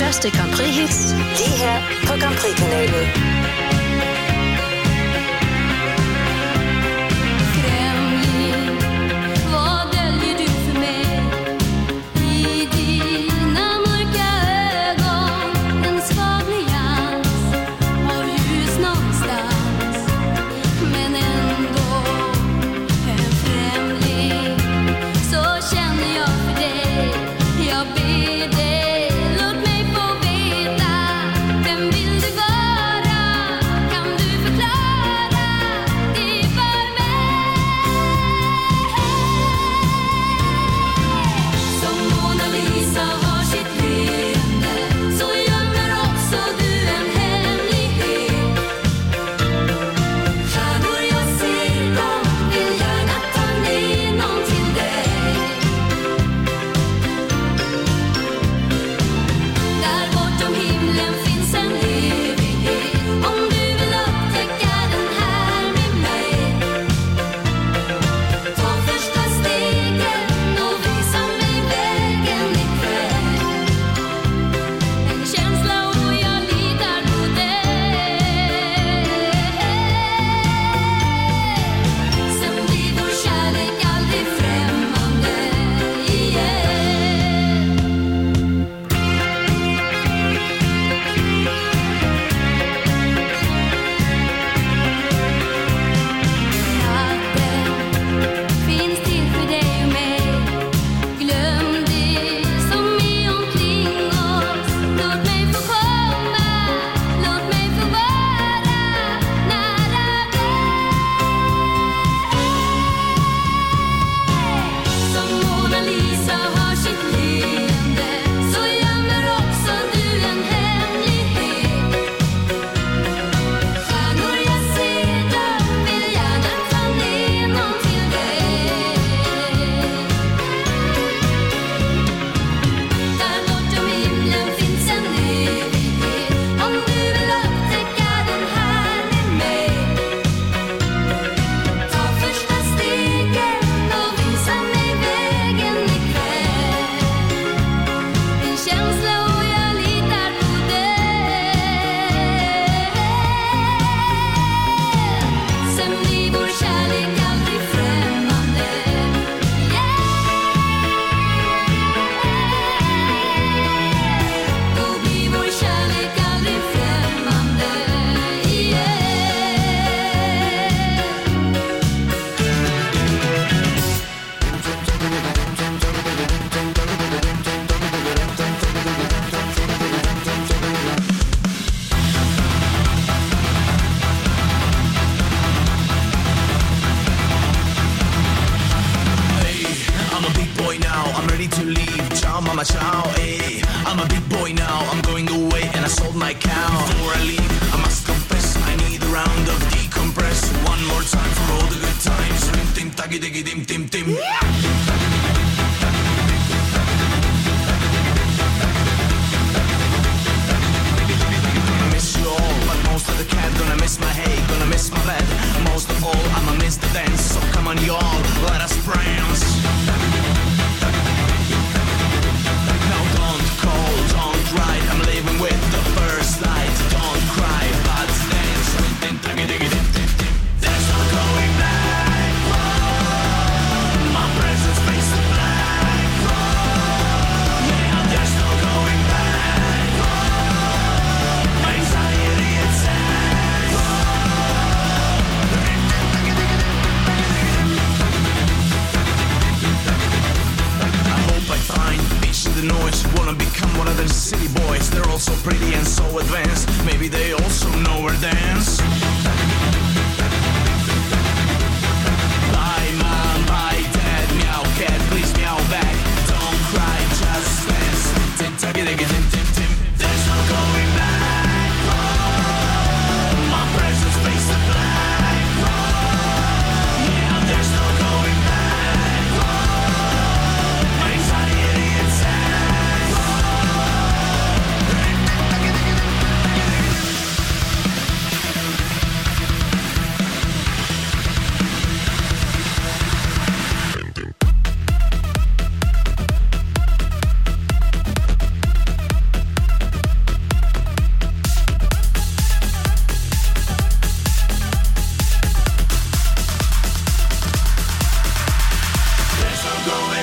største Grand Prix-hits, lige her på Grand Prix-kanalen.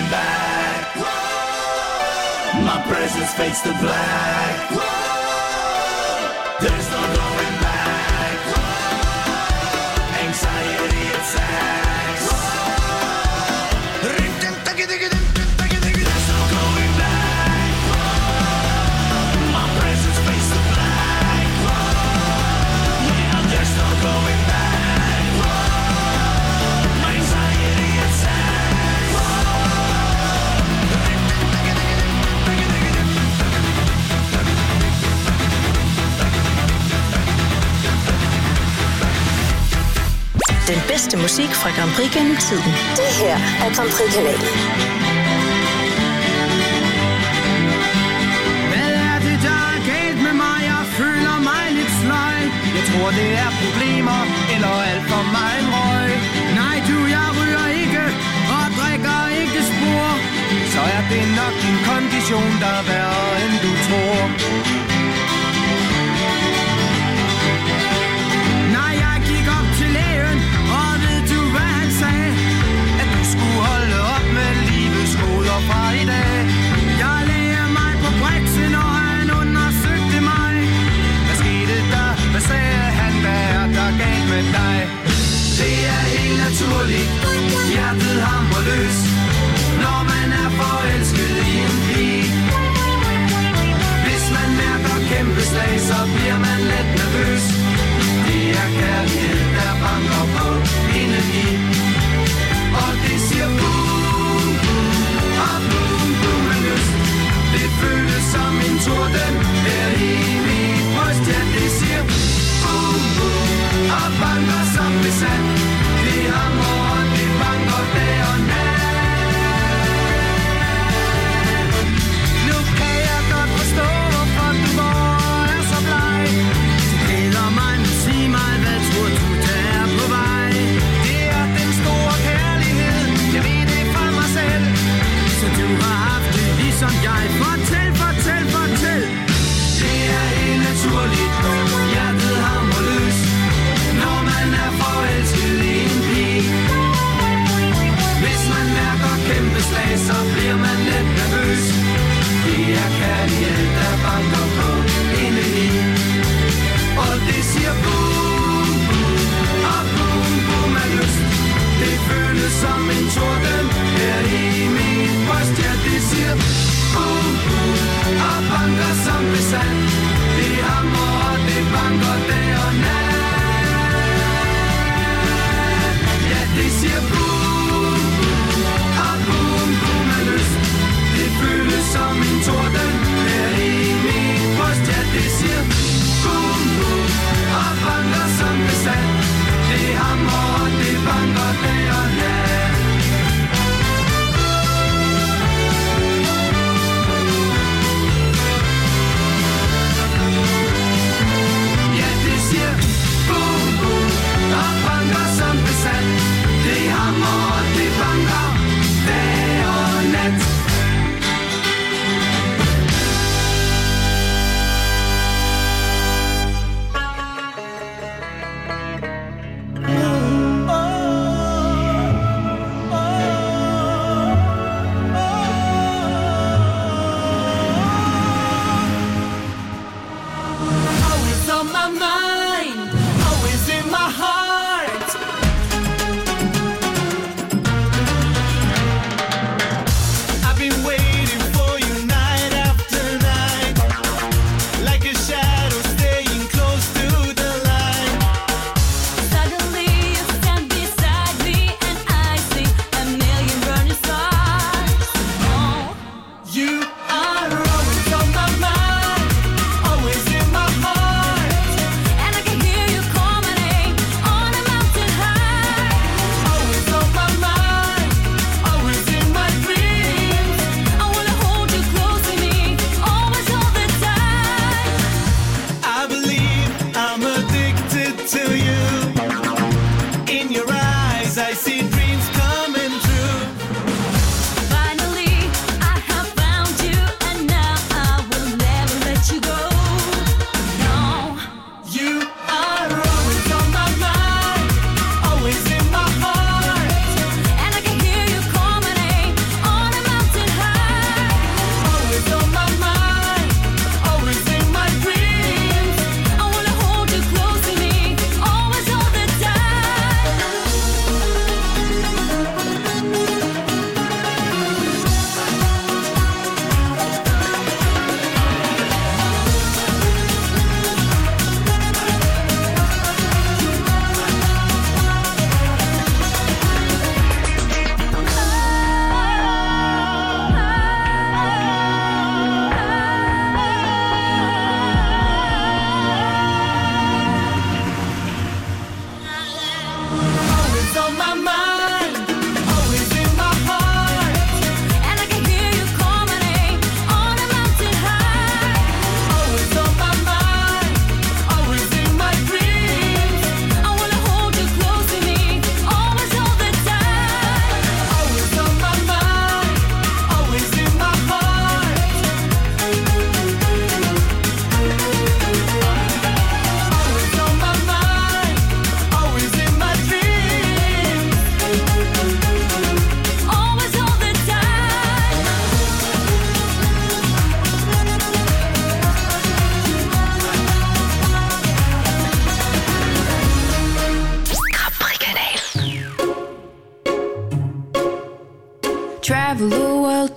going back. Whoa. My presence fades to black. Whoa. There's no going back. Whoa. Anxiety attacks. Whoa. There's no going back. Whoa. My presence fades to black. Whoa. Yeah, there's no going back. Whoa. Anxiety attacks. Den bedste musik fra Grand Prix gennem tiden. Det her er Grand Prix-kanalen. Hvad er det, der er galt med mig? Jeg føler mig lidt sløj. Jeg tror, det er problemer eller alt for meget røg. Nej, jeg ryger ikke og drikker ikke spor. Så er det nok din kondition, der er værre end du tror. Nej, jeg gik op til lægen, og ved du hvad han sagde? At du skulle holde op med livets goder fra i dag. Jeg lagde mig på briksen, og han undersøgte mig. Hvad skete der? Hvad sagde han? Hvad er der galt med dig? Det er helt naturligt, hjertet hamrer løs, når man er forelsket i en pige. Hvis man mærker kæmpe slag, så bliver man let nervøs. Det er kærlighed, der banker på indeni. Og det siger boom, boom, og boom, boom med lyst. Det føles som en torden her i mit bryst. Ja, det siger boom, boom, og banker som besat. Det hamrer og det banker dag og nat. Nu kan jeg godt forstå, hvorfor du går er så bleg. Det gælder mig, nu sig mig, hvad tror du, der er på vej? Det er den store kærlighed, jeg ved det fra mig selv. Så du har haft det ligesom jeg. Fortæl, fortæl, fortæl. Det er helt naturligt, hjertet hamrer løs, når man er forelsket i en pige. Hvis man mærker kæmpe slag, så bliver man lidt nervøs. Det er kærlighed, der banker på indeni. Og det siger boom, boom, og boom, boom er lyst. Det føles som en torden her i mit bryst. Ja, det siger boom, boom, og banker som besat. Det hamrer og det banker dag og nat. Ja, det siger boom, boom, og boom, boom er lyst. Det føles som en torden her i mit bryst. Ja, det siger boom, boom, og banker som besat. Det hamrer og det banker dag og nat.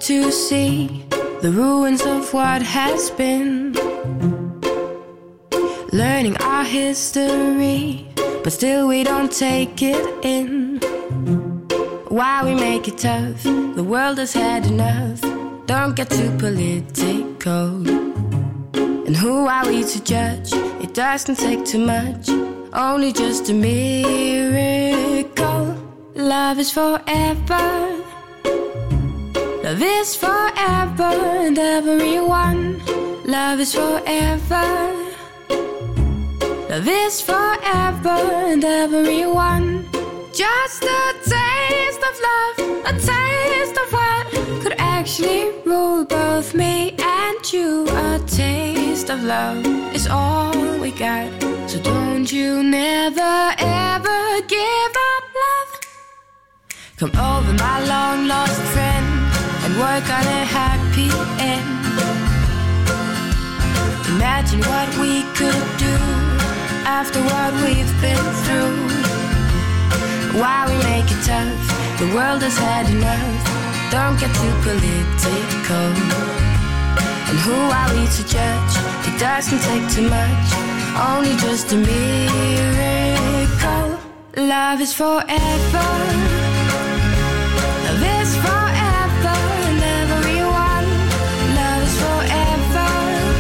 to see the ruins of what has been, learning our history, but still we don't take it in. Why we make it tough? The world has had enough. Don't get too political. And who are we to judge? It doesn't take too much, only just a miracle. Love is forever. Love is forever and everyone. Love is forever. Love is forever and everyone. Just a taste of love, a taste of what could actually rule both me and you. A taste of love is all we got, so don't you never ever give up love. Come over, my long lost friend, and work on a happy end. Imagine what we could do after what we've been through. Why we make it tough? The world has had enough. Don't get too political. And who are we to judge? It doesn't take too much, only just a miracle. Love is forever. Love is forever and everyone. Love is forever.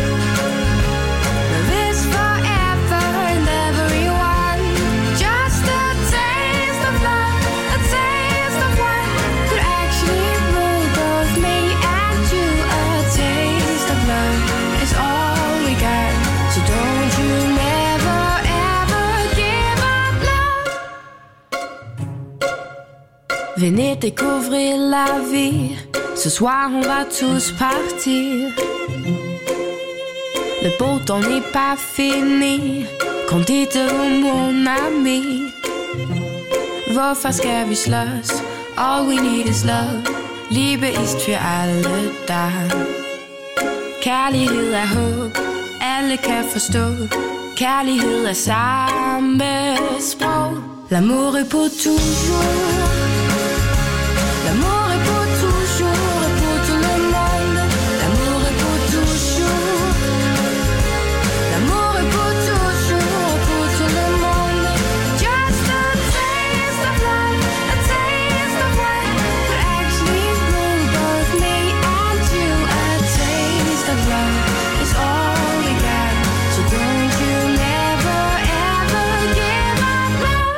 Love is forever and everyone. Just a taste of love, a taste of what could actually rule both me and you. A taste of love is all we got, so don't you never ever give up love. Venez découvrir la vie. Ce soir on va tous partir. Le beau temps n'est pas fini. Kom dit mon ami. Hvorfor skal vi slås? All we need is love. Liebe ist für alle da. Kærlighed er håb, alle kan forstå. Kærlighed er samme sprog. L'amour est pour toujours. L'amour est pour toujours et pour tout le monde. L'amour est pour toujours. L'amour est pour toujours et pour tout le monde. Just a taste of love, a taste of what could actually rule both me and you. A taste of love is all we got, so don't you never ever give up love.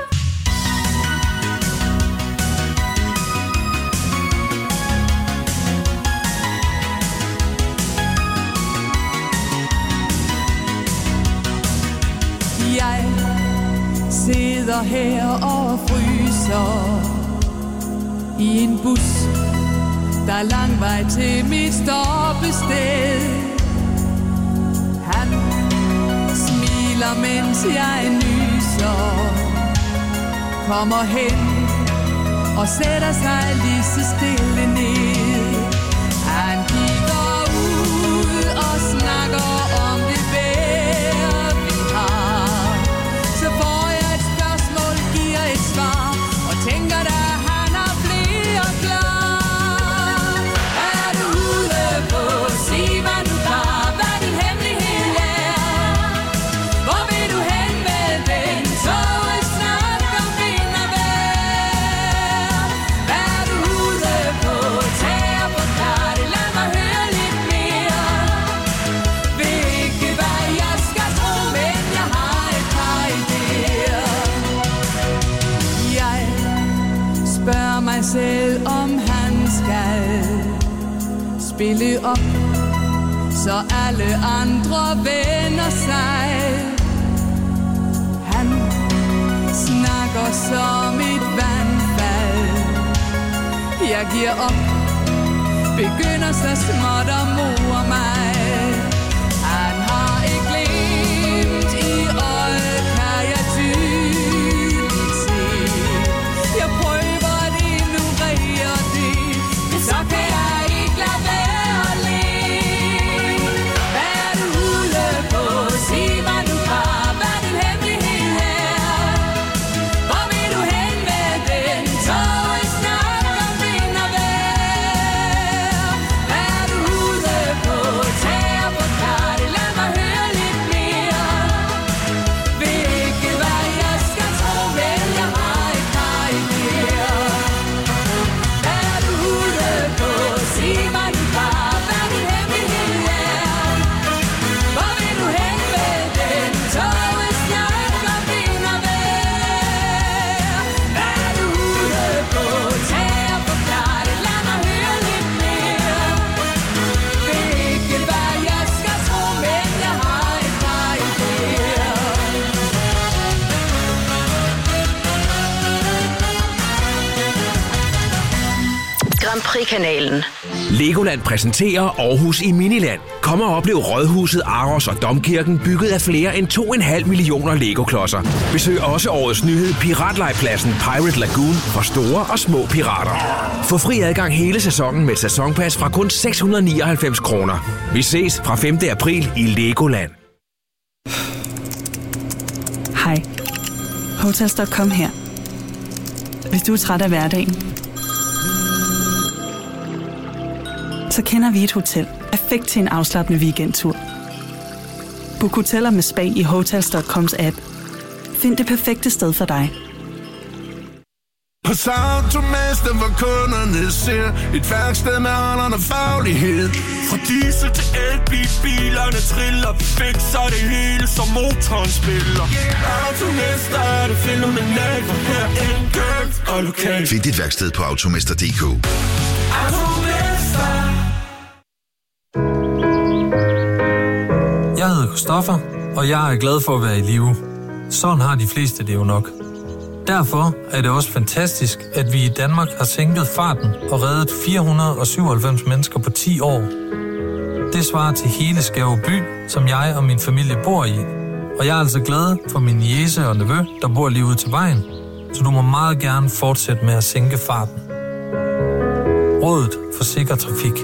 Jeg sidder her og fryser i en bus. Der er lang vej til mit stoppested. Han smiler, mens jeg nyser. Kommer hen og sætter sig lige så stille ned. Han kigger ud og snakker om det vejr vi har. Så får jeg et spørgsmål, giver et svar og tænker da han har flere klar. Er du ude på, sig hvad du har, hvad din hemmelighed er. Hvor vil du hen med den, toget snakker vind og vejr. Er du ude på, tag og forklar det, lad mig høre lidt mere. Ved ikke hvad jeg skal tro, men jeg har et par idéer. Jeg spørger mig selv, om han skal spille op, så alle andre vender sig. Han snakker som et vandfald. Jeg giver op, begynder så småt at more mig. Han har et glimt i øjet, kan jeg tydeligt se. Jeg prøver at ignorere det, men så kan jeg ikke lade være at le. Hvad er du ude på? Sig hvad du har, hvad din hemmelighed er. Hvor vil du hen med den? Toget snakker vind og vejr. Capri-kanalen. Legoland præsenterer Aarhus i Miniland. Kom og oplev Rådhuset, Aros og Domkirken bygget af flere end 2,5 millioner Lego-klodser. Besøg også årets nyhed Piratlejpladsen Pirate Lagoon for store og små pirater. Få fri adgang hele sæsonen med et sæsonpas fra kun 699 kroner. Vi ses fra 5. april i Legoland. Hej. Hotels.com her. Hvis du er træt af hverdagen, så kender vi et hotel perfekt til en afslappende weekendtur. Book hoteller med spa i Hotels.coms app. Find det perfekte sted for dig. Hos Automester, hvor kunderne ser et værksted med holderne faglighed. Fra diesel til elbil, bilerne triller, vi fikser det hele, som motoren spiller. Automester er det fænomenalt, for her enkelt og lokalt. Find dit værksted på automester.dk. Automester. Jeg hedder Christoffer, og jeg er glad for at være i live. Sådan har de fleste det jo nok. Derfor er det også fantastisk, at vi i Danmark har sænket farten og reddet 497 mennesker på 10 år. Det svarer til hele Skæve by, som jeg og min familie bor i. Og jeg er altså glad for min niece og nevø, der bor lige ude til vejen. Så du må meget gerne fortsætte med at sænke farten. Rådet for sikker trafik.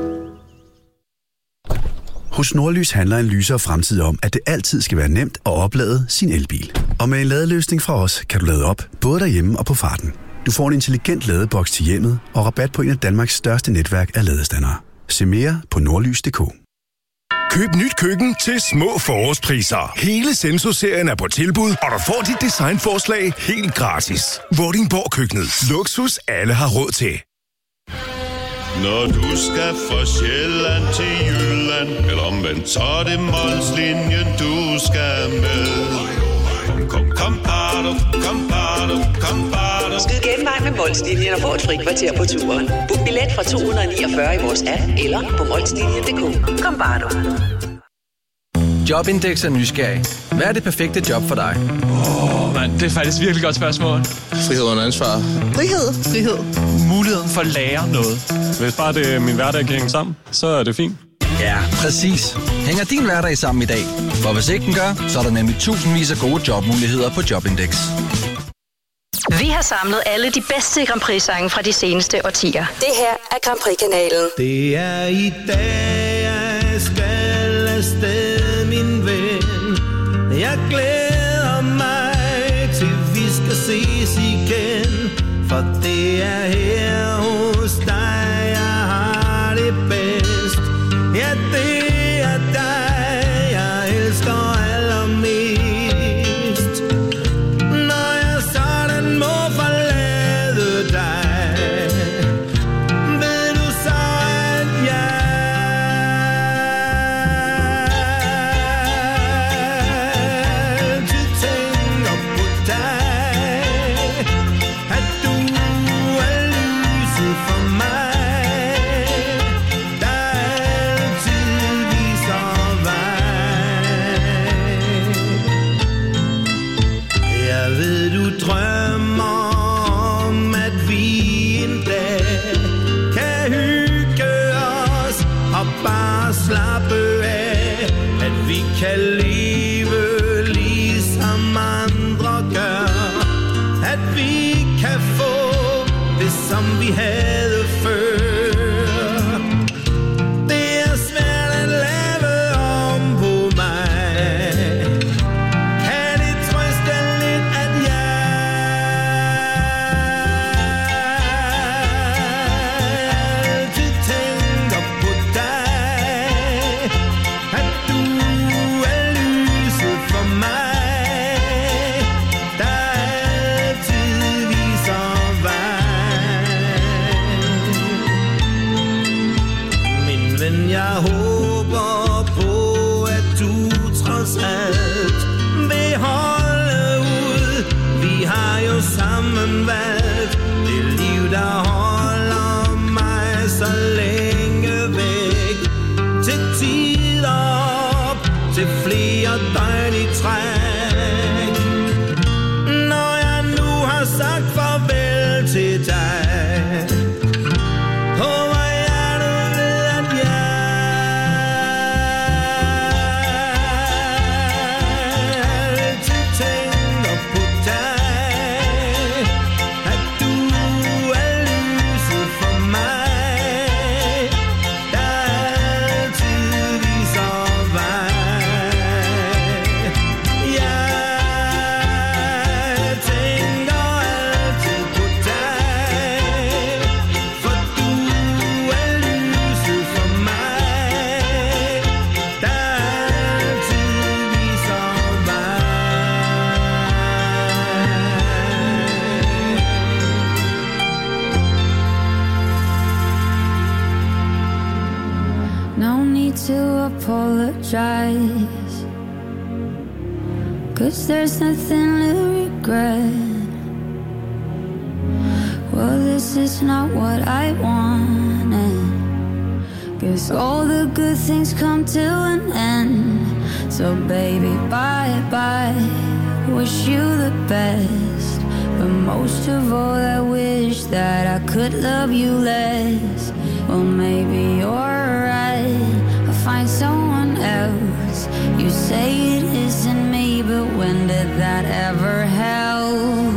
Hos Nordlys handler en lysere fremtid om, at det altid skal være nemt at oplade sin elbil. Og med en ladeløsning fra os, kan du lade op, både derhjemme og på farten. Du får en intelligent ladeboks til hjemmet og rabat på en af Danmarks største netværk af ladestandere. Se mere på nordlys.dk. Køb nyt køkken til små forårspriser. Hele Senso-serien er på tilbud, og du får dit designforslag helt gratis. Vordingborg Køkkenet. Luksus alle har råd til. Når du skal fra Sjælland til Jylland, eller omvendt, så er det Molslinjen, du skal med. Kom, bado, kom, bado. Skyd genvej med Molslinjen og få et fri kvarter på turen. Book billet fra 249 i vores app, eller på molslinjen.dk. Kom, bado. Jobindex er nysgerrig. Hvad er det perfekte job for dig? Det er faktisk virkelig et godt spørgsmål. Frihed under ansvar. Frihed. Muligheden for at lære noget. Hvis bare det min hverdag kan hænge sammen, så er det fint. Ja, præcis. Hænger din hverdag sammen i dag? For hvis ikke den gør, så er der nemlig tusindvis af gode jobmuligheder på Jobindex. Vi har samlet alle de bedste Grand Prix-sange fra de seneste årtier. Det her er Grand Prix-kanalen. Det er i dag, jeg skal afsted, min ven. Jeg glæder mig til, vi skal ses igen. For det er her hos dig, jeg har det bedst. Ja, det er dig, jeg elsker allermest. Når jeg sådan må forlade dig, ved du så, at jeg altid tænker på dig. At du er lyset for mig, der altid viser vej. Jeg ved, du drømmer om, at vi en dag kan hygge os og bare slappe af. At vi kan leve ligesom andre gør. At vi kan få det, som vi havde før. Det er svært at lave om på mig. Kan det trøste lidt, at jeg altid tænker på dig. At du er lyset for mig, der altid viser vej. Min ven, jeg håber på, at du trods alt vil holde ud. Vi har jo sammen valgt det liv, der holder mig så længe væk. Til tider op, til flere døgn i træk. Når jeg nu har sagt farvel til dig, på No need to apologize, 'cause there's nothing to regret. Well, this is not what I wanted, 'cause all the good things come to an end. So baby, bye-bye, wish you the best. But most of all, I wish that I could love you less. Well, maybe you're right, I'll find someone else. You say it isn't me, but when did that ever help?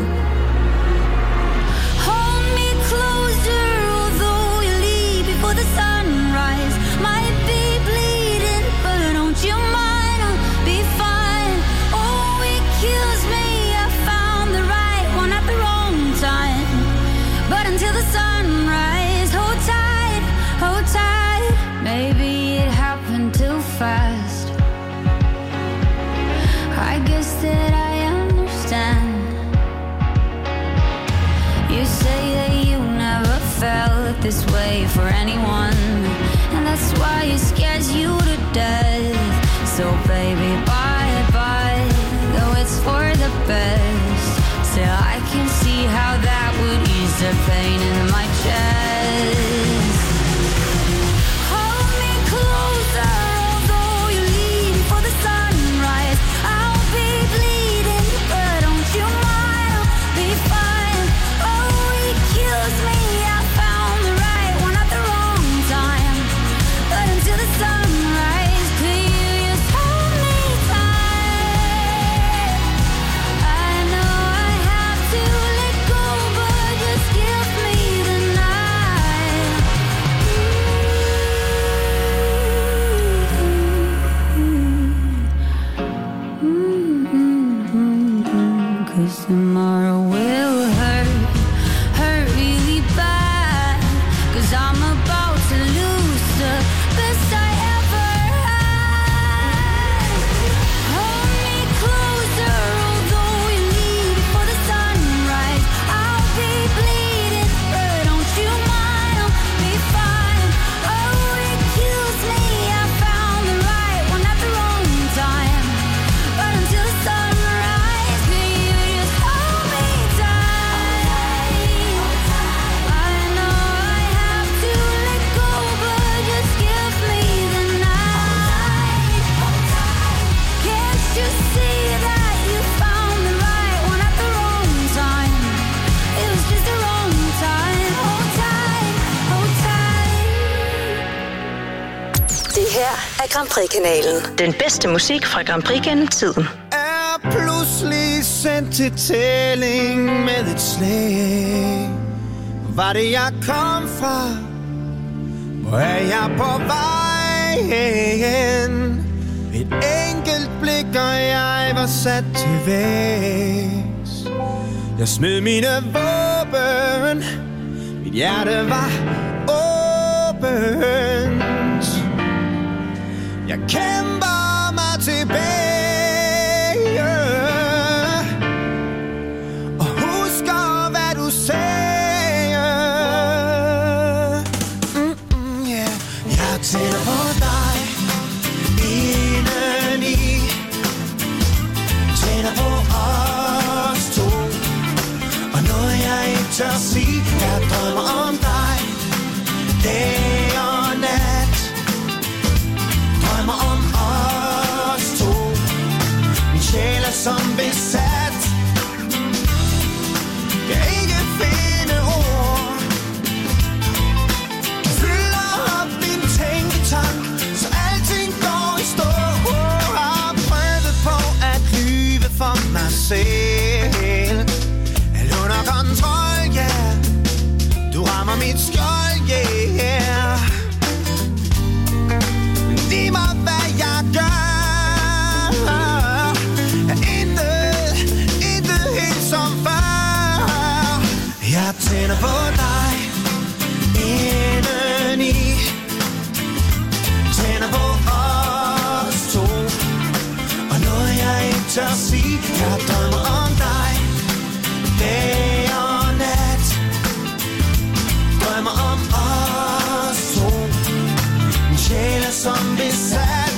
Hold me closer, although you leave before the sunrise. Might be bleeding, but don't you mind, I'll be fine. Oh, it kills me, I found the right one at the wrong time. But until the sunrise, hold tight, hold tight. Maybe it happened too fast. I guess that I understand. You say that you never felt this way for anyone, and that's why it scares you to death. So baby, bye-bye, though it's for the best. Still, I can see how that would ease the pain in my chest. Hold me closer, although you leave before the sunrise. I'll be bleeding, but don't you mind, I'll be fine. Oh, it kills me, I found the right one at the wrong time. But until the sunrise, could you just hold me tight? I know I have to let go, but just give me the night. 'Cause tomorrow will hurt really bad. 'Cause I'm about to lose the best I ever had. Hold me closer, although you leave before the sunrise. I'll be bleeding, but don't you mind, I'll be fine. Oh, it kills me, I found the right one at the wrong time. But until the sunrise, could you just hold me tight? I know I have to let go, but just give me the night. Can't you see that you found the right one at the wrong time? It was just the wrong time. Hold tight, hold tight. Det her er Grand Prix-kanalen. Den bedste musik fra Grand Prix gennem tiden. Er pludselig sendt til tælling med et slag. Var det jeg kom fra? Hvor er jeg på vej hen? Et enkelt blik, og jeg var sat til vægs. Jeg smed mine våben. Mit hjerte var åbent. Jeg kæmper mig tilbage og husker, hvad du sagde. Yeah. Jeg tænder på dig indeni, tænder på os to, og noget jeg ikke tør sige. Jeg drømmer om dig dag og nat, drømmer om os to. Min sjæl er som besat, kan ikke finde ord. Fylder op min tænketank, så alting går i stå. Har prøvet på at lyve for mig selv. Er under kontrol, ja. Du rammer mit skjold, yeah. som besat.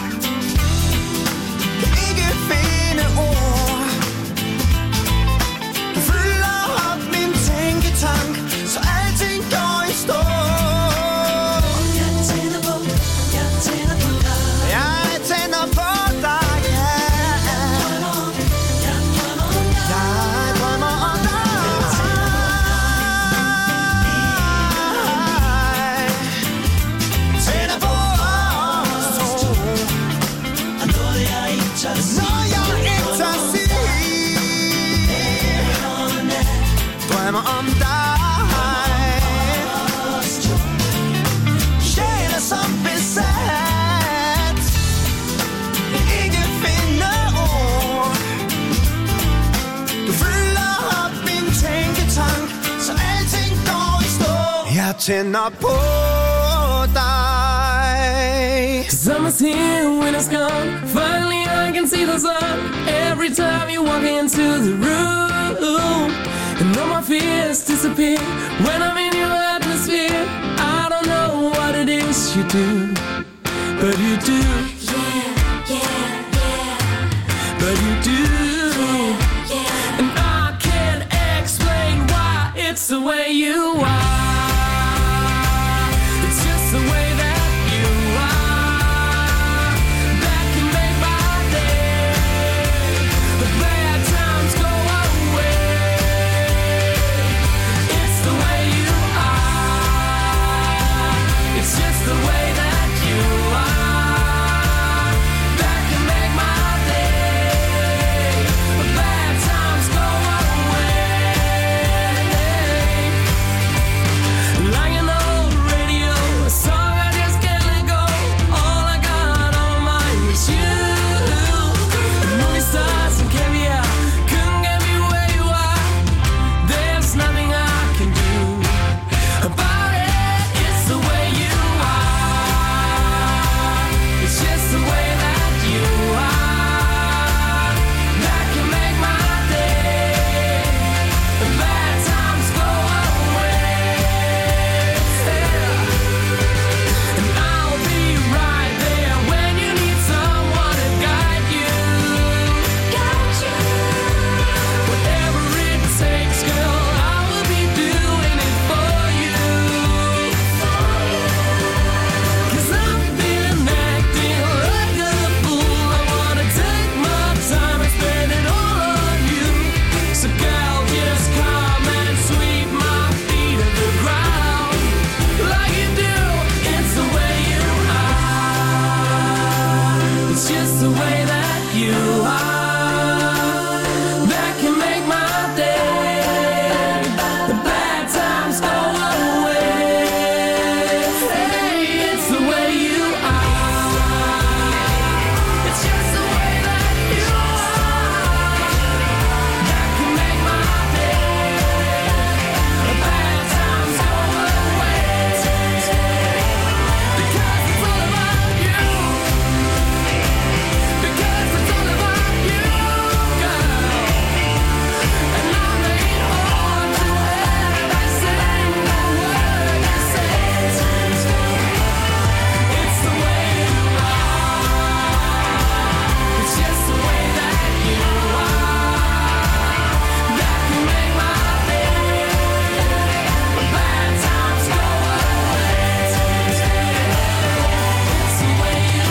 Kan ikke finde ord. Du fylder op min tænketank, så alting går i stå. Jeg tænder på dig. Jeg tænder på dig, ja. Jeg drømmer om dig. Jeg drømmer om dig. Tænder på os to. Og noget jeg ikke tør sige. Drømmer om dig. Sjæle som besat. Ikke finde ord. Du fylder op min tænketank, så alting går i stå. Jeg tænder på dig. Summer's here, winter's gone. Finally I can see the sun. Every time you walk into the room, and all my fears disappear when I'm in your atmosphere. I don't know what it is you do, but you do. Yeah, yeah, yeah. But you do. Yeah, yeah. And I can't explain why it's the way you are. It's just the way that you are. That can make my day. The bad times go away. It's the way you are. It's just the way that you are. That can make my day. The bad times go away. Like an old radio, a song I just can't let go. All I got on mine is you. The movie stars and caviar couldn't get me where you are. There's nothing I can do about it. It's the way you are. It's just the way that you are. That can make my day. The bad times go away. And I'll be right there when you need someone to guide you. Whatever it takes, girl, I will be doing it for you. 'Cause I'm feeling acting like a fool. I wanna take my time and spend it all on you. So girl, just come and sweep my feet to the ground like you do. It's the way you are. It's just the way that you are. That can make my day. The bad times go away. Hey, it's the way you are. It's just the way that you are. That can make my day. The bad times go away. Because it's all about you. Because it's all about you, girl. And I'm ain't on to every single word you say. It's the way you are. It's just the way that you are. That can make my day. The bad times go away. It's the way you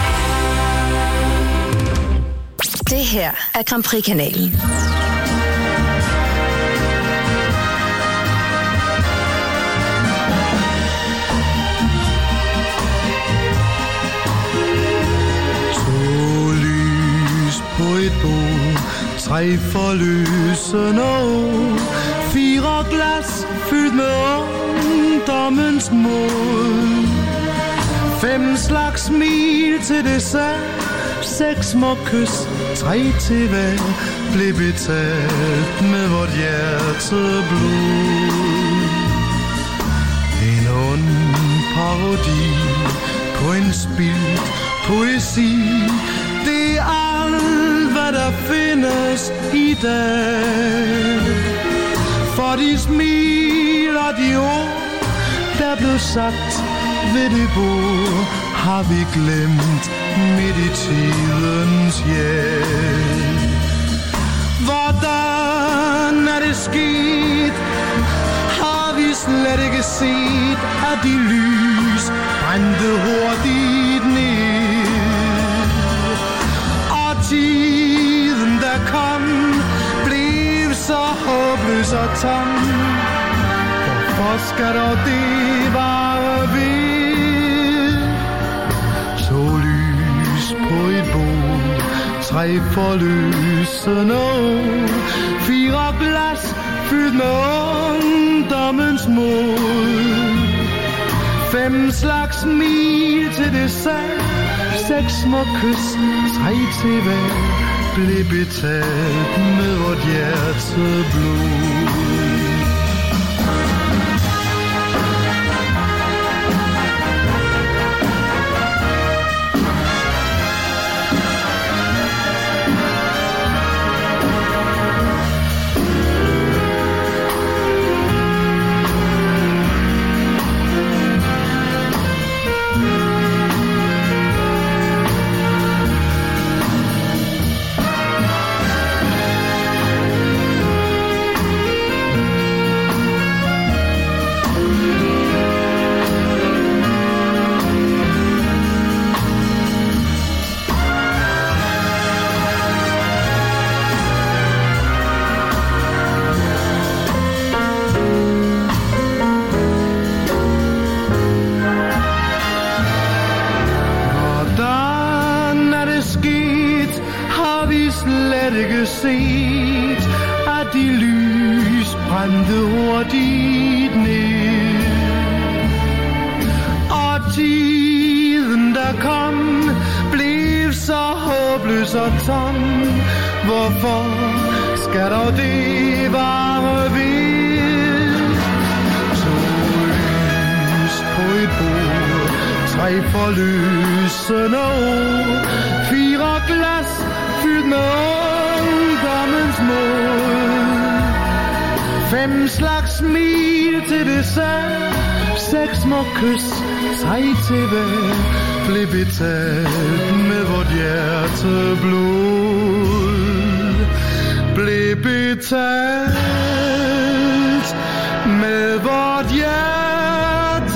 are. Det her er Grand Prix-kanalen. Lys på et bord, 3 forløsende år, 4 glas fyldt med ungdommens mod, 5 slags smil til dessert, 6 små kys, 3 til hver, blev betalt med vort hjerteblod. En ond parodi på en spildt poesi, det er alt, hvad der findes i dag. For de smil og de ord, der blev sagt ved det bord, har vi glemt midt i tidens hjælp. Hvordan er det sket? Har vi slet ikke set, at de lys brændte hurtigt ned? Og tiden der kom, blev så håbløs og tom. Hvorfor skal dog det vare ved? Så lys på et bord, 3 forløsende år, 4 glas fyldt med ungdommens mod, 5 slags smil til dessert, 6 små kys, 3 til hver, blev betalt med vort hjerteblod. Set, at de lys brændte hurtigt ned. Og tiden der kom, blev så håbløs og tom. Hvorfor skal dog det vare ved? 2 lys på et bord, 3 forløsende år, 4 glas fyldt med ungdommens mod, 5 slags smil til dessert, 6 små kys, 3 til hver, blev betalt med vort hjerteblod. Blev betalt med vort hjerteblod.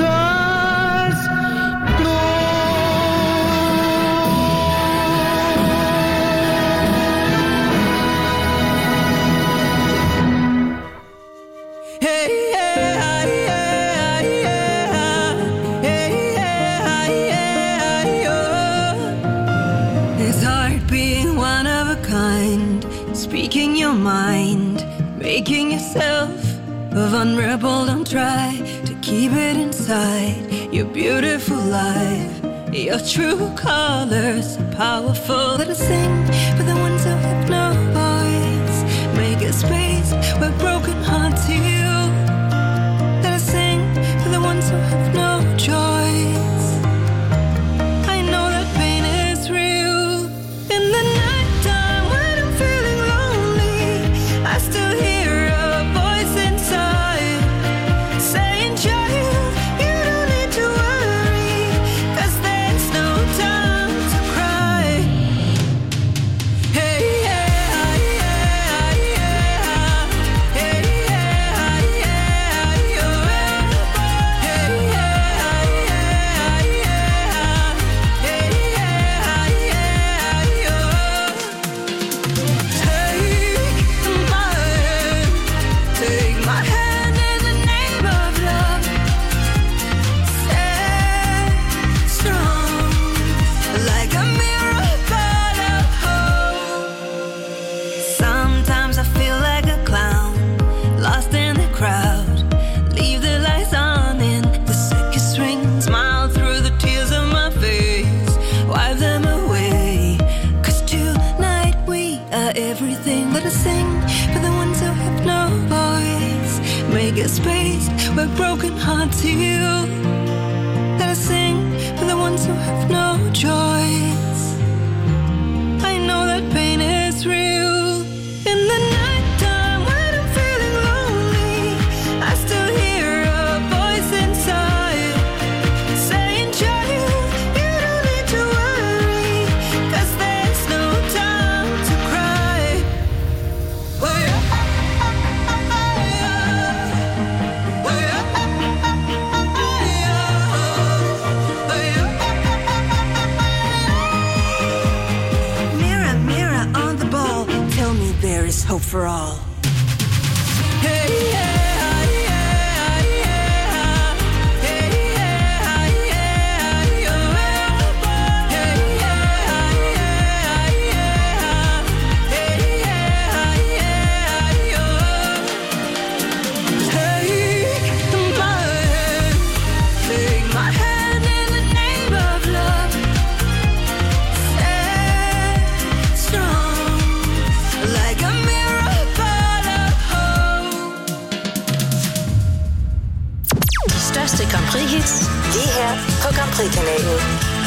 Speaking your mind, making yourself vulnerable. Don't try to keep it inside your beautiful life. Your true colors are powerful. Let us sing for the ones who have no voice. Make a space where broken hearts heal. Let us sing for the ones who have no choice. I know that pain is real. In the nighttime when I'm feeling lonely, I still hear a voice inside saying, child, you don't need to worry, 'cause there's no time to cry. Hey, yeah, yeah, yeah, hey, yeah, yeah, yeah, hey, yeah, yeah, yeah, hey, yeah, yeah, yeah. Take my hand in the name of love. Stand strong like a miracle of hope. Sometimes I feel like a clown, lost in the crowd. Leave the lights on in the sickest ring. Smile through the tears of my face, wipe them away. 'Cause tonight we are everything. Let us sing for the ones who have no voice. Make a space where broken hearts heal. Let us sing for the ones who have no choice. I know that pain is real. In the nighttime when I'm feeling lonely, I still hear a voice inside saying, child, you hope for all. Grand Prix hits, lige her på Grand Prix-kanalen.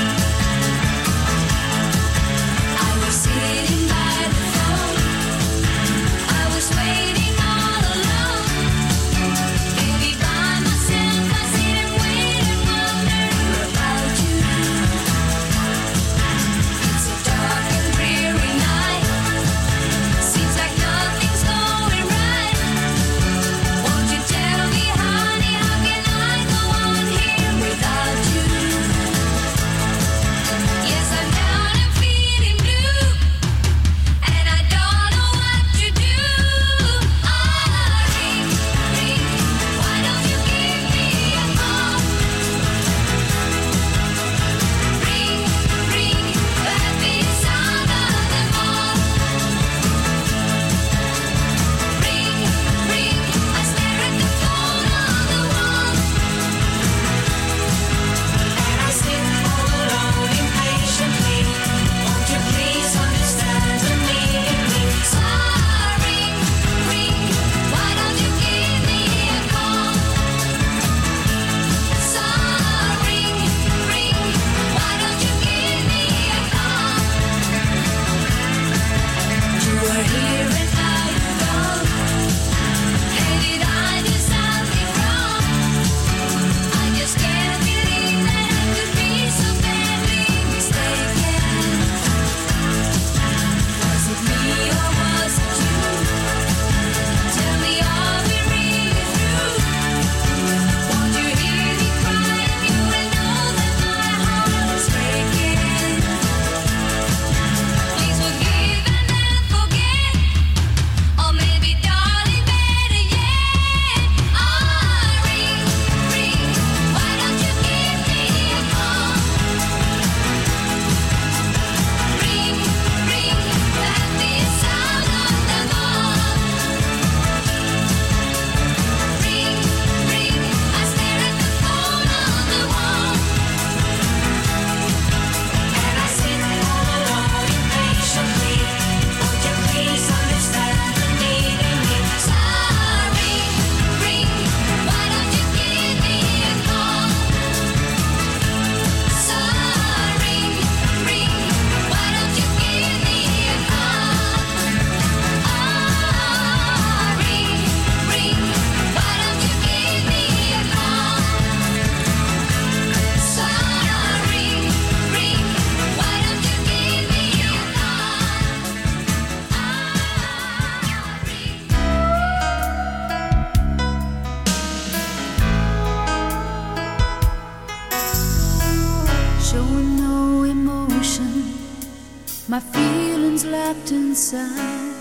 My feelings locked inside.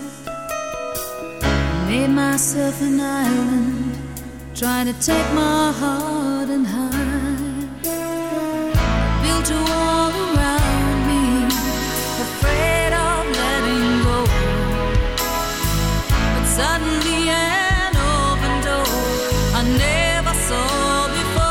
Made myself an island, trying to take my heart and hide. Built a wall around me, afraid of letting go. But suddenly an open door I never saw before.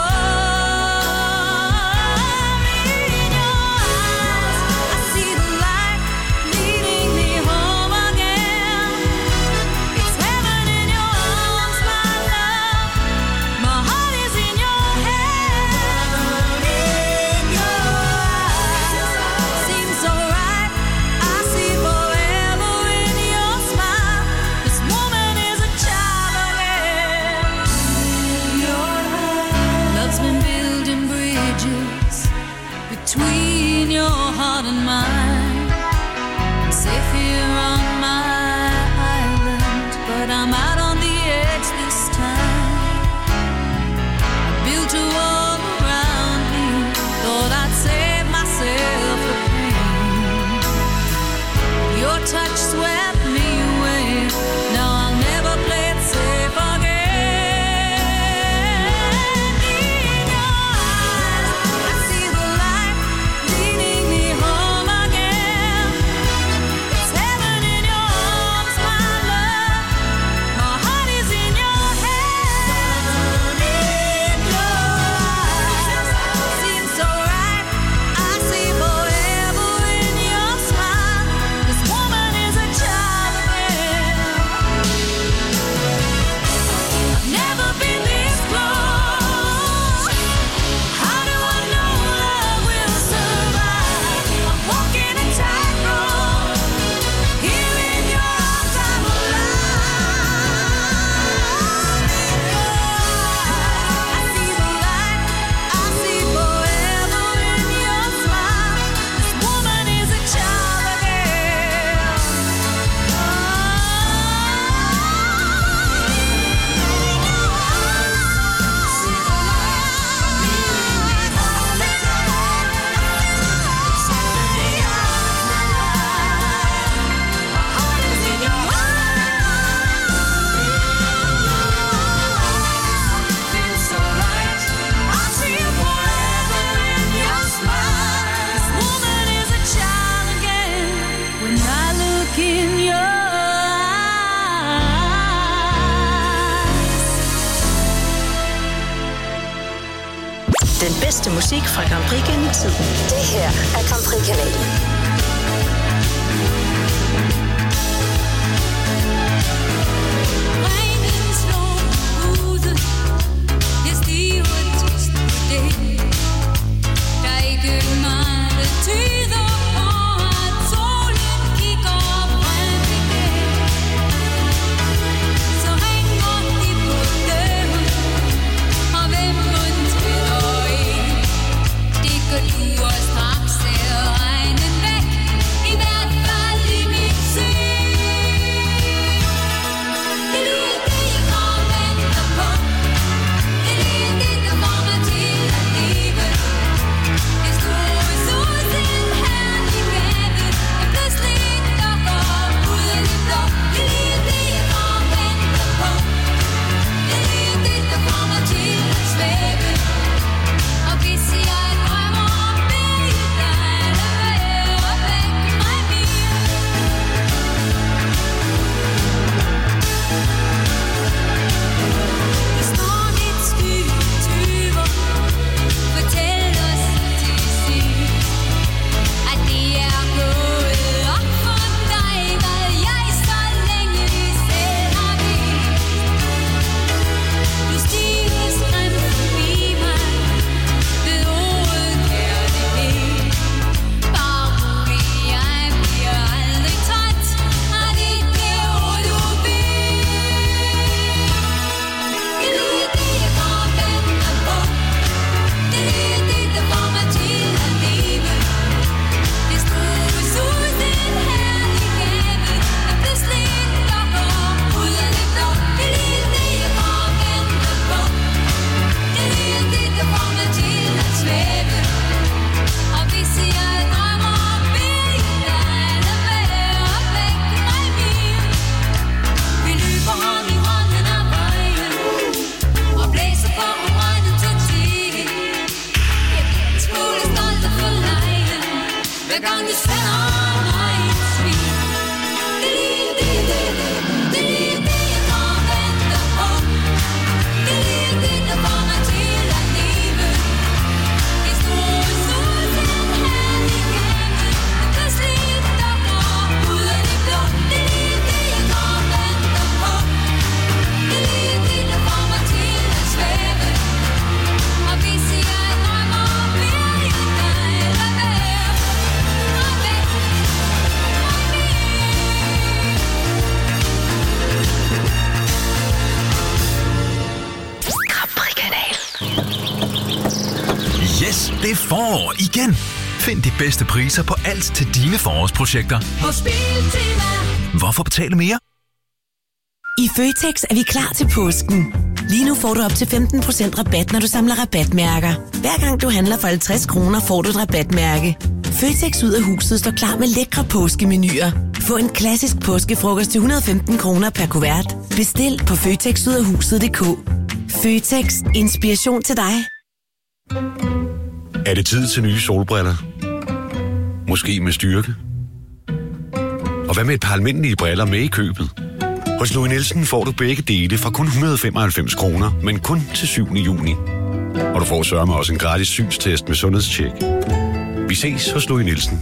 In your eyes, I see the light leading me home again. It's heaven in your arms, my love. My heart is in your hand. In your eyes, seems so right. I see forever in your smile. This woman is a child again. Love's been building bridges between your heart and mine. I'm safe here on my island, but I'm out on the edge this time. I built a wall around me, thought I'd save myself the pain. Your touch swept me away, bedste musik fra Grand Prix gennem tiden. Det her er Grand Prix-kanalen. Du er straks regnen væk, i hvert fald i mit sind. Det lyder det, jeg går og venter på. Det lyder det, der får mig til at leve. Det store solskin, herlig gave, jeg pludselig dukker op ud af det blå. Det lyder det, jeg går og venter på. Det lyder det, der får mig til at svæve. Og hvis jeg drømmer om billede dig, lad være væk mig mere. Det står lidt skytyver, fortæl os til sidst, at det er gået op for dig, hvad jeg så længe selv har vidst. Du stiger skræmt forbi mig ved ordet kærlighed. Bare rolig, jeg bliver aldrig træt af dit ord, du ved. Det lyder det, jeg går og venter på. Det lyder det, der får mig til at leve. Det store solskin, herlig gave, der pludselig dukker op ud af det blå. Det lyder det, jeg går og venter på. Det lyder det, der får mig til at svæve. Og hvis jeg drømmer om billede dig, lad være væk mig mere. Vi løber hånd i hånden af vejen og blæser på røgnen til tiden. Jeg bliver en smule stolt og forlegen, hver gang du sender mig et smil. Det lyder det, jeg går og venter på. Det lyder det, der får mig til at leve. Det store solskin, herlig gave, der pludselig dukker op ud af det blå. Det lyder det, jeg går og venter på. Det lyder det, der får mig til at svæve. Og hvis jeg drømmer om billede dig, lad være mig væk mig mere. Grand Prix-kanalen. Yes, det er forår igen. Find de bedste priser på alt til dine forårsprojekter. Hos Biltema. Hvorfor betale mere? I Føtex er vi klar til påsken. Lige nu får du op til 15% rabat, når du samler rabatmærker. Hver gang du handler for 50 kroner, får du et rabatmærke. Føtex ud af huset står klar med lækre påskemenuer. Få en klassisk påskefrokost til 115 kroner per kuvert. Bestil på føtexudafhuset.dk. Føtex. Inspiration til dig. Er det tid til nye solbriller? Måske med styrke? Og hvad med et par almindelige briller med i købet? Hos Louis Nielsen får du begge dele for kun 195 kroner, men kun til 7. juni. Og du får sørme også en gratis synstest med sundhedstjek. Vi ses hos Louis Nielsen.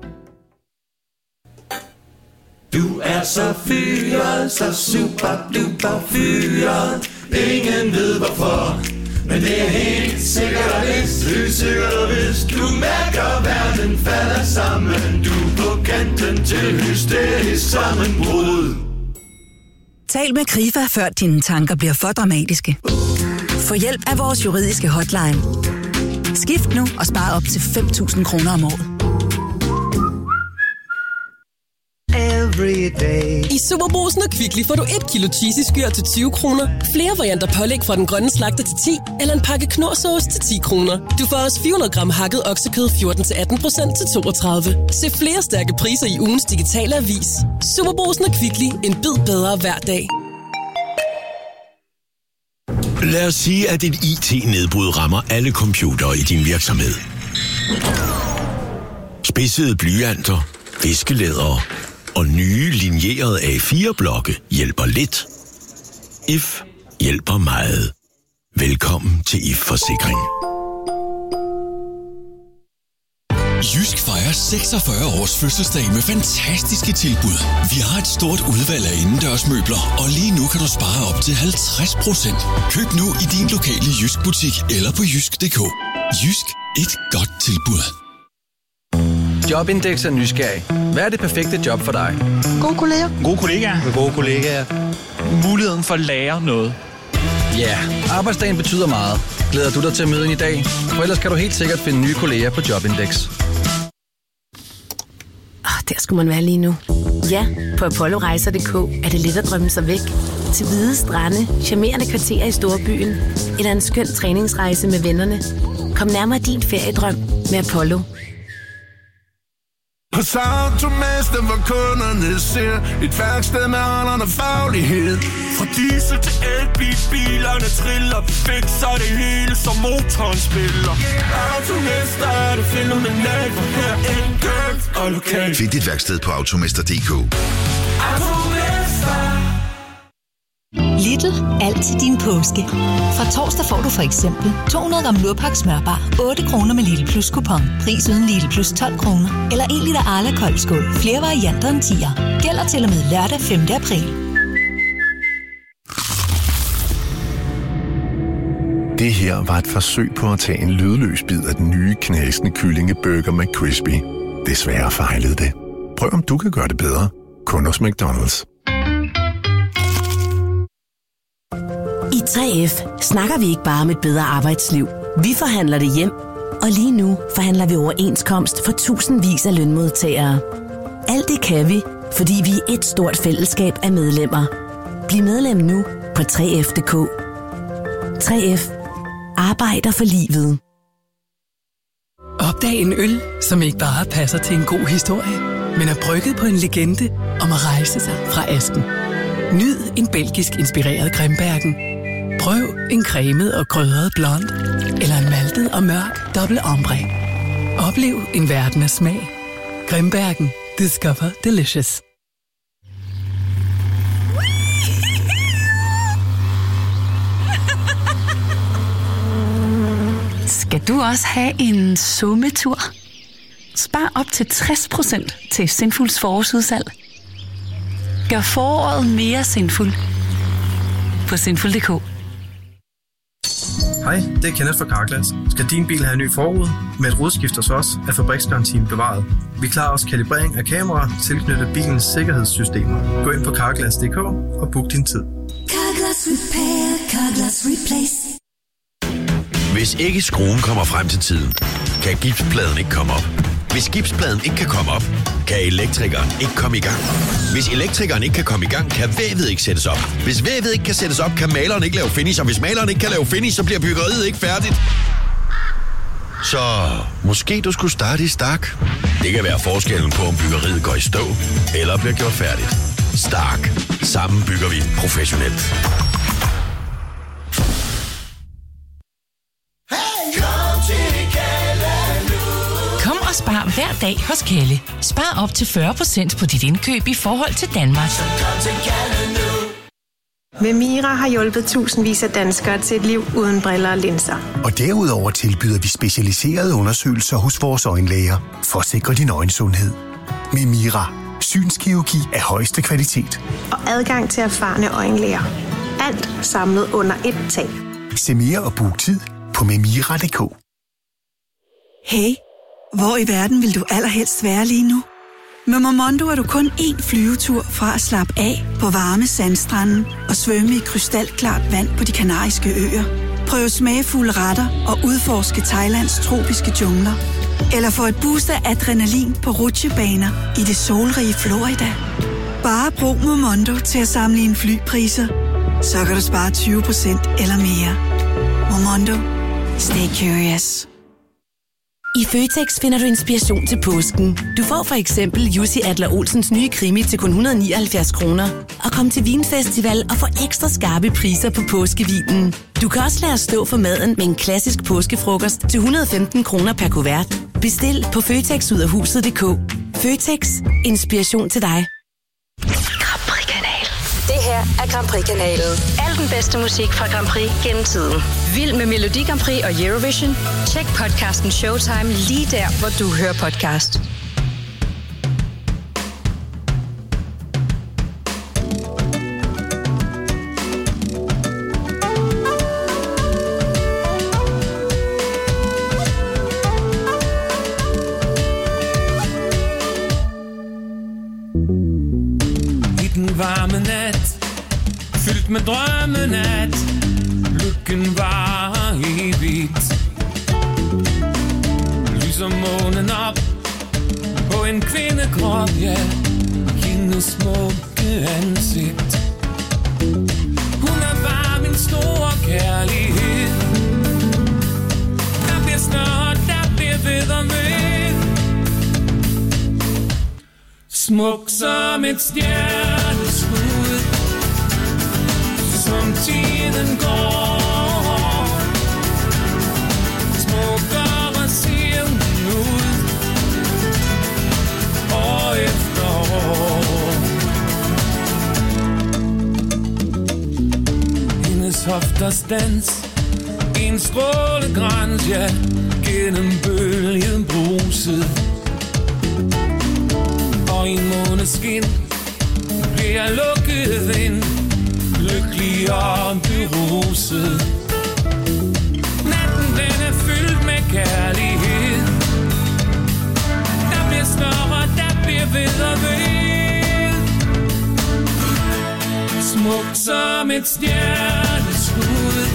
Du er så fyret, så super duper fyret. Ingen ved hvorfor, men det er helt sikkert og vist. Helt sikkert og vist. Du mærker verden falder sammen. Du er på kanten til hysterisk sammenbrud. Tal med Krifa, før dine tanker bliver for dramatiske. Få hjælp af vores juridiske hotline. Skift nu og spar op til 5.000 kroner om året. I Superbrugsen og Kvickly får du 1 kilo cheesy skyr til 20 kroner, flere varianter pålæg fra den grønne slagter til 10, eller en pakke knorrsauce til 10 kroner. Du får også 400 gram hakket oksekød 14-18% til 32. Se flere stærke priser i ugens digitale avis. Superbrugsen og Kvickly. En bid bedre hver dag. Lad os sige, at et IT-nedbrud rammer alle computere i din virksomhed. Spidsede blyanter, viskelædere og nye linjerede A4-blokke hjælper lidt. IF hjælper meget. Velkommen til IF Forsikring. Jysk fejrer 46 års fødselsdag med fantastiske tilbud. Vi har et stort udvalg af indendørsmøbler, og lige nu kan du spare op til 50%. Køb nu i din lokale Jysk butik eller på jysk.dk. Jysk, et godt tilbud. Jobindex er nysgerrig. Hvad er det perfekte job for dig? Gode kolleger. Gode kollegaer. Gode kollegaer. Muligheden for at lære noget. Ja, arbejdsdagen betyder meget. Glæder du dig til at møde i dag? For ellers kan du helt sikkert finde nye kolleger på Jobindex. Der skulle man være lige nu. Ja, på ApolloRejser.dk er det let at drømme sig væk. Til hvide strande, charmerende kvarterer i storbyen, eller en skøn træningsrejse med vennerne. Kom nærmere din feriedrøm med Apollo. Hos Automester, hvor kunderne ser et værksted med aldrende faglighed. Fra diesel til elbil, bilerne triller, fikser det hele, som motoren spiller. Automester er det fænomenalt, for her enkelt og lokalt. Find dit værksted på automester.dk. Lidl, alt til din påske. Fra torsdag får du for eksempel 200 gram Lurpak smørbar, 8 kroner med Lidl Plus kupon. Pris uden Lidl Plus 12 kroner. Eller 1 liter Arla koldskål. Flere varianter end 10'er. Gælder til og med lørdag 5. april. Det her var et forsøg på at tage en lydløs bid af den nye knasende kyllingeburger McCrispy. Desværre fejlede det. Prøv om du kan gøre det bedre. Kun hos McDonald's. I 3F snakker vi ikke bare om et bedre arbejdsliv. Vi forhandler det hjem, og lige nu forhandler vi overenskomst for tusindvis af lønmodtagere. Alt det kan vi, fordi vi er et stort fællesskab af medlemmer. Bliv medlem nu på 3F.dk. 3F arbejder for livet. Opdag en øl, som ikke bare passer til en god historie, men er brygget på en legende om at rejse sig fra asken. Nyd en belgisk inspireret Grimbergen. Prøv en cremet og krydret blond, eller en maltet og mørk dobbelt ombre. Oplev en verden af smag. Grimbergen. Discover delicious. Skal du også have en sommetur? Spar op til 60% til Sinfuls forårsudsalg. Gør foråret mere sinful på sinful.dk. Hej, det er Kenneth fra Carglass. Skal din bil have en ny forrude? Med et rodskift hos os er fabriksgarantien bevaret. Vi klarer også kalibrering af kameraer tilknyttet bilens sikkerhedssystemer. Gå ind på carglass.dk og book din tid. Carglass Repair, Carglass Replace. Hvis ikke skruen kommer frem til tiden, kan gipspladen ikke komme op. Hvis gipspladen ikke kan komme op, kan elektrikeren ikke komme i gang. Hvis elektrikeren ikke kan komme i gang, kan vævet ikke sættes op. Hvis vævet ikke kan sættes op, kan maleren ikke lave finish. Og hvis maleren ikke kan lave finish, så bliver byggeriet ikke færdigt. Så måske du skulle starte i Stark. Det kan være forskellen på, om byggeriet går i stå eller bliver gjort færdigt. Stark. Sammen bygger vi professionelt. Kom og spar hver dag hos Kalle. Spar op til 40% på dit indkøb i forhold til Danmark. Memira har hjulpet tusindvis af danskere til et liv uden briller og linser. Og derudover tilbyder vi specialiserede undersøgelser hos vores øjenlæger for at sikre din øjensundhed. Memira. Synskirurgi af højeste kvalitet. Og adgang til erfarne øjenlæger. Alt samlet under ét tag. Se mere og book tid på memira.dk. Hey, hvor i verden vil du allerhelst være lige nu? Med Momondo er du kun én flyvetur fra at slappe af på varme sandstranden og svømme i krystalklart vand på De Kanariske Øer. Prøv smagfulde retter og udforske Thailands tropiske jungler. Eller få et boost af adrenalin på rutsjebaner i det solrige Florida. Bare brug Momondo til at sammenligne flypriser, så kan du spare 20% eller mere. Momondo. Stay curious. I Føtex finder du inspiration til påsken. Du får for eksempel Jussi Adler-Olsens nye krimi til kun 179 kroner. Og kom til Vinfestival og få ekstra skarpe priser på påskevinen. Du kan også lade os stå for maden med en klassisk påskefrokost til 115 kroner per kuvert. Bestil på føtexudafhuset.dk. Føtex. Inspiration til dig. Capri-kanal. Det her er Grand Prix-kanalen. Al den bedste musik fra Grand Prix gennem tiden. Vild med Melodi Grand Prix og Eurovision? Tjek podcasten Showtime lige der, hvor du hører podcast. Varme nat, fyldt med drømmenat, lykken var evigt. Lyser månen op på en kvindekrop, ja, hendes smukke ansigt. Hun er bare min store kærlighed. Der bliver større, der bliver ved og ved. Smuk som et stjerneskud, som tiden går. Smukkere ser hun ud, år efter år. Hendes hofters dans, en strålegrans, ja, gennem bølgen bruset. Og i måneskin bliver jeg lukket ind, lykkelig og beruset. Natten den er fyldt med kærlighed. Der bliver større, der bliver ved og ved. Smuk som et stjerneskud,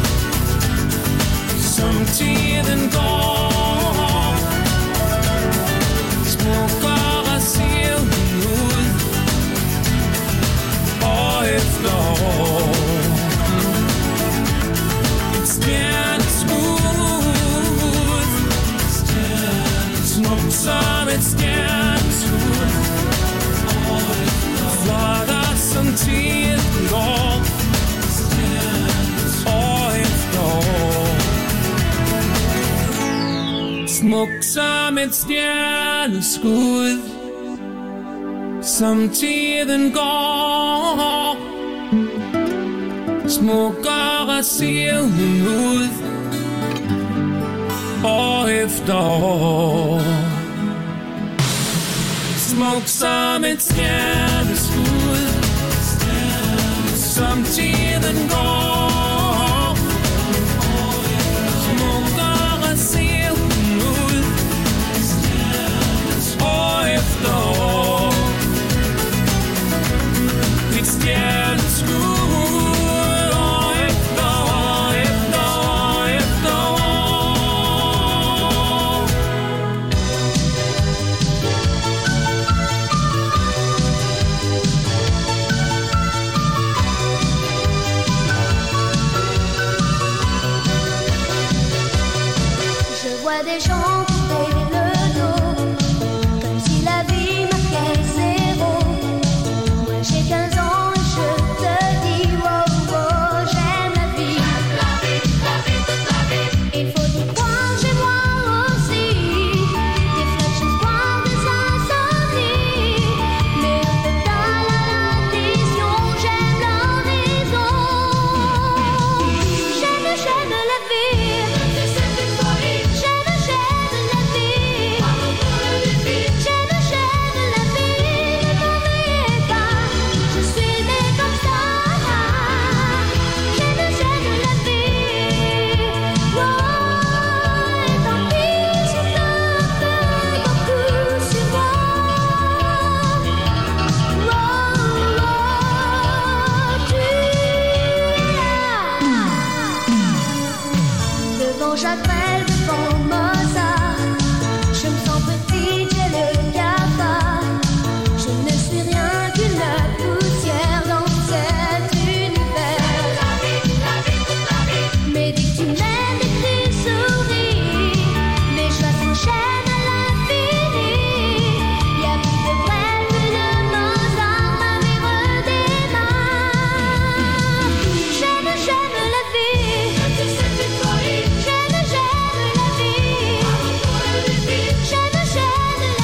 som tiden går. Smukkere ser hun ud, år efter år. Et stjerneskud, smuk som et stjerneskud, flottere som tiden går, år efter år. Smuk som et stjerneskud, som tiden går. Smukkere ser hun ud, år efter år. Smuk som et stjerneskud, som tiden går. Smukkere ser hun ud, år efter år. Et stjerneskud, år efter år, efter år, efter år. Je vois des gens tourner le dos, comme si la vie marquait zéro. Moi j'ai 15 ans et je te dis, wow, wow, j'aime la vie. La vie, la vie, toute la vie. Il faut y croire, j'ai moi aussi. Des flashs d'espoir, des incendies. Mais en total à l'addition, j'aime l'horizon. J'aime la vie. C'est une folie. J'aime la vie. Bravo pour le défi. J'aime la vie. Ne m'en veuillez pas. Je suis née comme ça. J'aime la vie. Oh, et tant pis si t'as un peu beaucoup sur moi. Devant Jacques Brel, devant Mozart, je me sens petite, j'ai le cafard. Je ne suis rien qu'une poussière dans cet univers. La vie, toute la vie. Mais dès que tu m'aimes, dès que tu souris, mes joies s'enchaînent à l'infini. Y'a plus de Brel, plus de Mozart, ma vie redémarre. J'aime la vie. C'est une folie. J'aime la vie. Bravo pour le défi. J'aime la vie.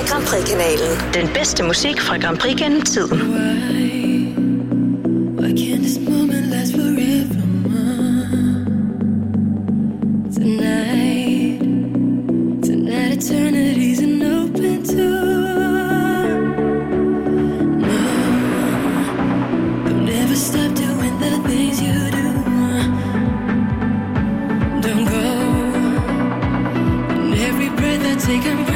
Grand Prix-kanalen. Den bedste musik fra Grand Prix gennem tiden. Why can't this moment last forever? Tonight eternity's an open door. No, don't ever stop doing the things you do. Don't go. And every breath I take, I'm